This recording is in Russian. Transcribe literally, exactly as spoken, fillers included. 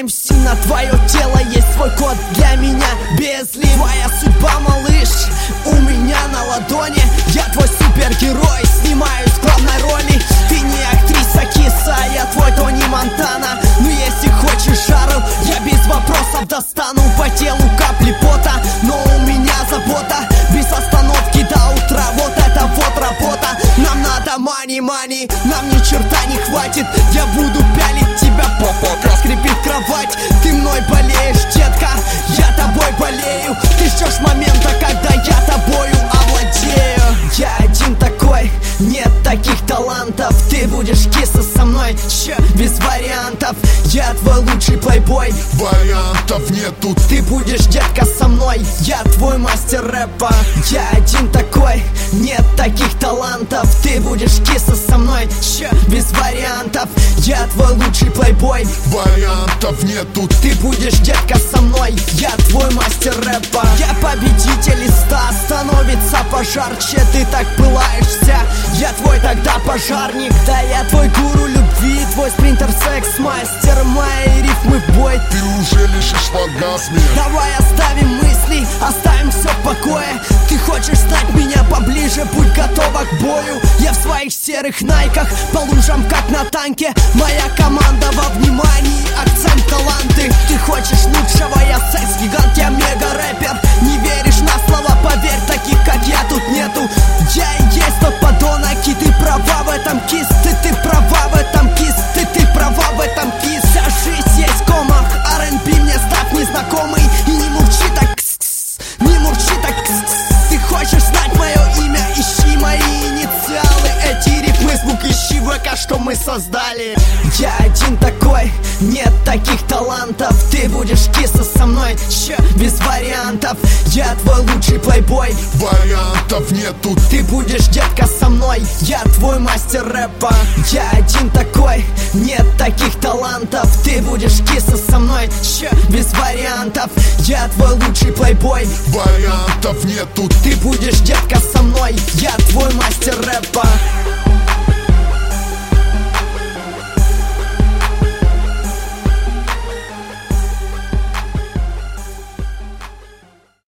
эм си на твое тело есть свой код для меня без ли. Твоя судьба, малыш, у меня на ладони. Я твой супергерой, снимаюсь в главной роли. Ты не актриса киса, я твой Тони Монтана. Но если хочешь жару, я без вопросов достану. По телу капли пота, но у меня забота. Без остановки до утра, вот это вот работа. Нам надо мани-мани, нам ни черта не хватит. Я буду пялить тебя, пока скрипит кровать. Ты мной болеешь, детка, я тобой болею. Ты ждешь момента, когда я тобою овладею. Я один такой, нет таких талантов. Ты будешь кисса со мной, че, без вариантов. Я твой лучший плейбой, вариантов нету. ты будешь, детка, со мной, я твой мастер рэпа. Я один такой, нет таких талантов. Ты будешь кисса со мной, че, без вариантов. Я твой лучший плейбой, вариантов нету. ты будешь, детка, со мной, я твой мастер рэпа. Я победитель листа, становится пожарче. Ты так пылаешь вся, я твой тогда пожарник. Да, я твой гуру любви, твой спринтер, секс-мастер. Мои рифмы в бой, Ты уже лишишь в оргазме. давай оставим мысли, оставим все в покое. Ты хочешь стать меня поближе, будь готова к бою. Я в своих серых найках, по лужам как на танке. Моя команда во внимании, акцент таланты. Ты хочешь лучшего, я секс-гигант, я мега-рэпер. Не веришь на слова, поверь, таких как я тут нету. Я и есть тот подонок, и ты права в этом, кис. Ты, ты права в этом, кис. Ты, ты права в этом, кис. Вся жизнь есть в комах, ар энд би мне став незнакомый. И не мурчи так, кс-кс, не мурчи так, кс-кс. Ты хочешь знать мое имя, ищи мои инициалы. Эти рифмы, звук, ищи в ВК, что мы создали. Я один такой, нет таких талантов. Ты будешь кисса со мной, че, без вариантов. Я твой лучший плейбой, Вариантов нету. ты будешь, детка, со мной, я твой мастер рэпа. Я один такой, нет таких талантов. Ты будешь кисса со мной, че, без вариантов. Я твой лучший плейбой, Вариантов нету. ты будешь, детка, со мной, я твой мастер рэпа.